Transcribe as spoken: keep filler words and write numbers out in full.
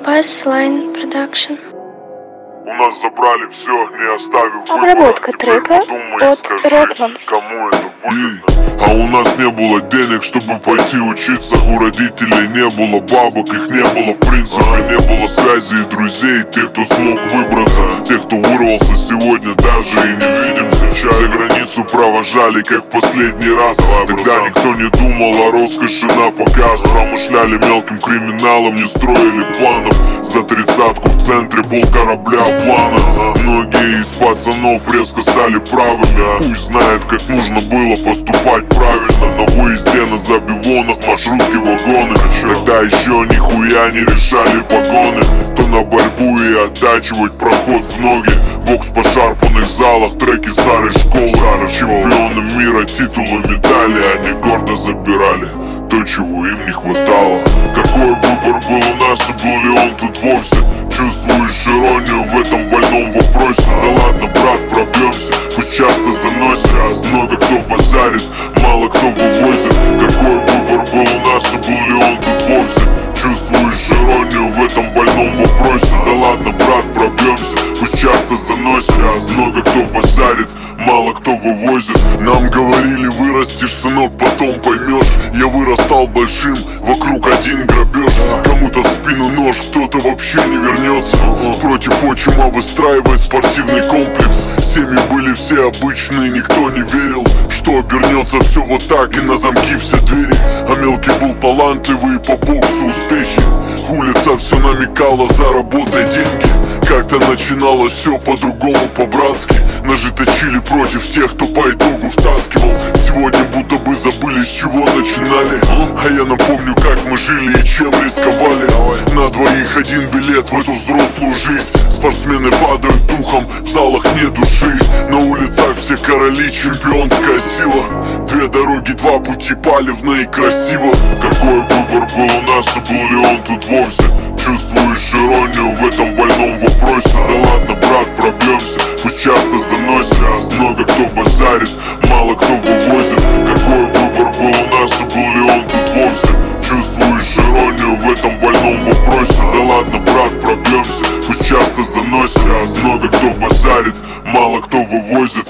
Bassline Production. У нас забрали все, не оставив выбора. Обработка Теперь трека подумай, от скажи, Redlands. кому это выгодно. А у нас не было денег, чтобы пойти учиться. У родителей не было бабок, их не было в принципе. Не было связи и друзей, тех, кто смог выбраться. Тех, кто вырвался сегодня, даже и не видим сейчас. За границу провожали, как в последний раз. Тогда никто не думал о роскоши на показ. Промышляли мелким криминалом, не строили планов. За тридцатку в центре пол корабля плана. Многие из пацанов резко стали правыми. Пусть знает, как нужно было поступать правильно. На выезде на забивонах, маршрутки, вагоны. Тогда еще нихуя не решали погоны. То на борьбу и оттачивать проход в ноги. Бокс в пошарпанных залах, треки старой школы. Чемпионы мира, титулы, медали. Они гордо забирали то, чего им не хватало. Какой выбор был у нас, и был ли он тут вовсе? Чувствуешь иронию в этом больном вопросе? Да ладно, брат, пробьемся, пусть часто заносит. Много кто базарит, мало кто вывозит. Какой выбор был у нас, и был ли он тут вовсе? Чувствуешь иронию в этом больном вопросе? Да ладно, брат, пробьемся, пусть часто заносит. Много кто базарит, мало кто вывозит. Нам говорили, вырастешь, сынок, потом поймешь. Я вырастал большим, вокруг один грабеж. Кому-то в спину нож, кто-то вообще не вернется. Против отчима выстраивает спортивный комплекс. Семьи были все обычные, никто не верил, что обернется все вот так и на замки все двери. А мелкий был талантливый, по боксу успехи. Улица все намекала, заработай деньги. Как-то начиналось все по-другому, по-братски. Ножи точили против тех, кто по итогу втаскивал. Сегодня будто бы забыли, с чего начинали. А я напомню, как мы жили и чем рисковали. На двоих один билет в эту взрослую жизнь. Спортсмены падают духом, в залах нет души. На улицах все короли, чемпионская сила. Две дороги, два пути, палевно и красиво. Какой выбор был у нас, и был ли он тут вовсе? Чувствуешь иронию в этом больном вопросе? Да ладно, брат, пробьемся, пусть часто заносит. Много кто базарит, мало кто вывозит. Какой выбор был у нас, и был ли он тут вовсе? Чувствуешь иронию в этом больном вопросе? Да ладно, брат, пробьемся, пусть часто заносит. Много кто базарит, мало кто вывозит.